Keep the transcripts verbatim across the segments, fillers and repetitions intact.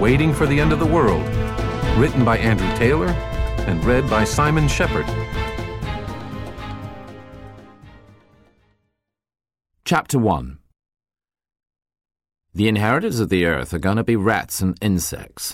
Waiting for the End of the World, written by Andrew Taylor and read by Simon Shepard. Chapter one. The inheritors of the Earth are going to be rats and insects.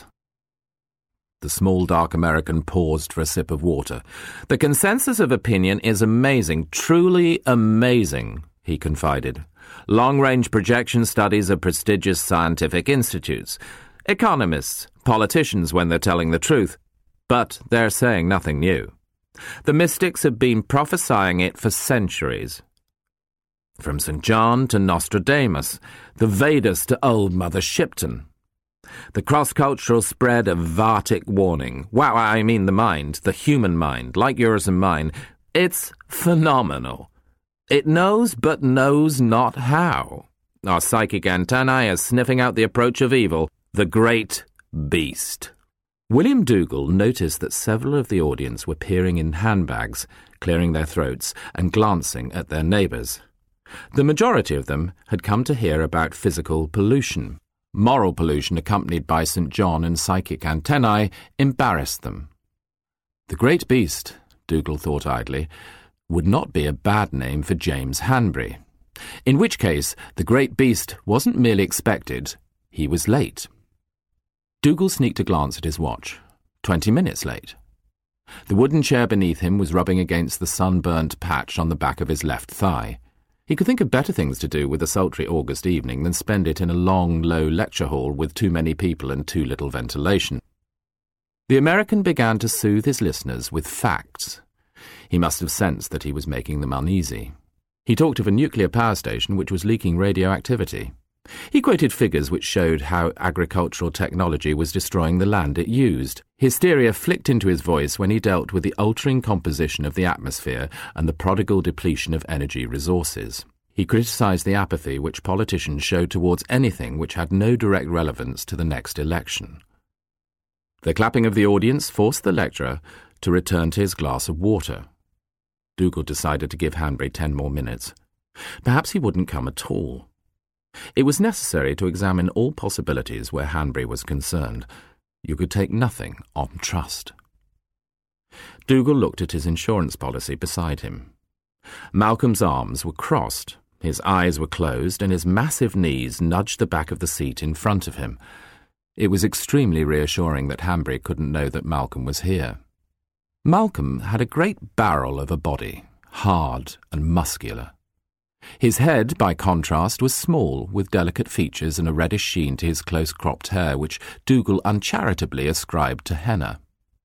The small, dark American paused for a sip of water. The consensus of opinion is amazing, truly amazing, he confided. Long-range projection studies of prestigious scientific institutes. Economists, politicians when they're telling the truth. But they're saying nothing new. The mystics have been prophesying it for centuries. From Saint John to Nostradamus, the Vedas to Old Mother Shipton. The cross-cultural spread of Vartic warning. Wow, I mean the mind, the human mind, like yours and mine. It's phenomenal. It knows but knows not how. Our psychic antennae are sniffing out the approach of evil, the great beast. William Dougal noticed that several of the audience were peering in handbags, clearing their throats and glancing at their neighbours. The majority of them had come to hear about physical pollution. Moral pollution accompanied by Saint John and psychic antennae embarrassed them. The Great Beast, Dougal thought idly, would not be a bad name for James Hanbury. In which case, the Great Beast wasn't merely expected, he was late. Dougal sneaked a glance at his watch. Twenty minutes late. The wooden chair beneath him was rubbing against the sunburnt patch on the back of his left thigh. He could think of better things to do with a sultry August evening than spend it in a long, low lecture hall with too many people and too little ventilation. The American began to soothe his listeners with facts. He must have sensed that he was making them uneasy. He talked of a nuclear power station which was leaking radioactivity. He quoted figures which showed how agricultural technology was destroying the land it used. Hysteria flicked into his voice when he dealt with the altering composition of the atmosphere and the prodigal depletion of energy resources. He criticised the apathy which politicians showed towards anything which had no direct relevance to the next election. The clapping of the audience forced the lecturer to return to his glass of water. Dougal decided to give Hanbury ten more minutes. Perhaps he wouldn't come at all. It was necessary to examine all possibilities where Hanbury was concerned. You could take nothing on trust. Dougal looked at his insurance policy beside him. Malcolm's arms were crossed, his eyes were closed, and his massive knees nudged the back of the seat in front of him. It was extremely reassuring that Hanbury couldn't know that Malcolm was here. Malcolm had a great barrel of a body, hard and muscular. His head, by contrast, was small, with delicate features and a reddish sheen to his close-cropped hair, which Dougal uncharitably ascribed to henna.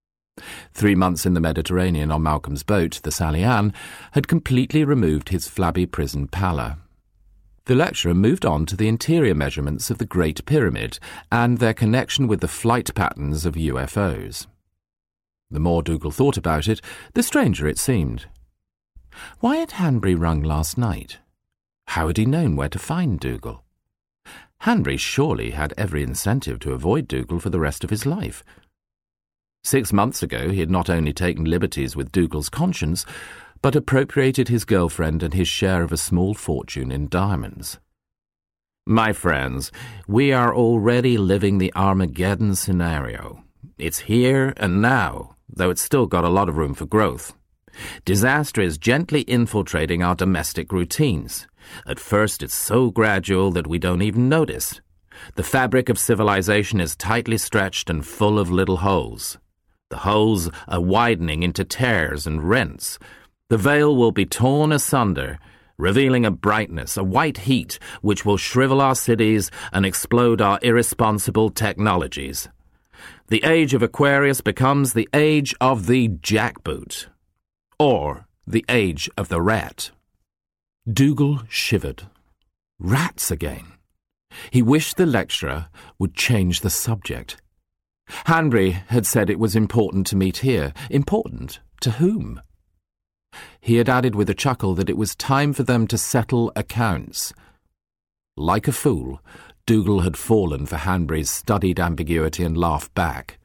Three months in the Mediterranean on Malcolm's boat, the Sally Ann, had completely removed his flabby prison pallor. The lecturer moved on to the interior measurements of the Great Pyramid and their connection with the flight patterns of U F Os. The more Dougal thought about it, the stranger it seemed. Why had Hanbury rung last night? How had he known where to find Dougal? Hanbury surely had every incentive to avoid Dougal for the rest of his life. Six months ago he had not only taken liberties with Dougal's conscience, but appropriated his girlfriend and his share of a small fortune in diamonds. My friends, we are already living the Armageddon scenario. It's here and now, though it's still got a lot of room for growth. Disaster is gently infiltrating our domestic routines. At first it's so gradual that we don't even notice. The fabric of civilization is tightly stretched and full of little holes. The holes are widening into tears and rents. The veil will be torn asunder, revealing a brightness, a white heat, which will shrivel our cities and explode our irresponsible technologies. The age of Aquarius becomes the age of the jackboot. Or the age of the rat. Dougal shivered. Rats again. He wished the lecturer would change the subject. Hanbury had said it was important to meet here. Important? To whom? He had added with a chuckle that it was time for them to settle accounts. Like a fool, Dougal had fallen for Hanbury's studied ambiguity and laughed back.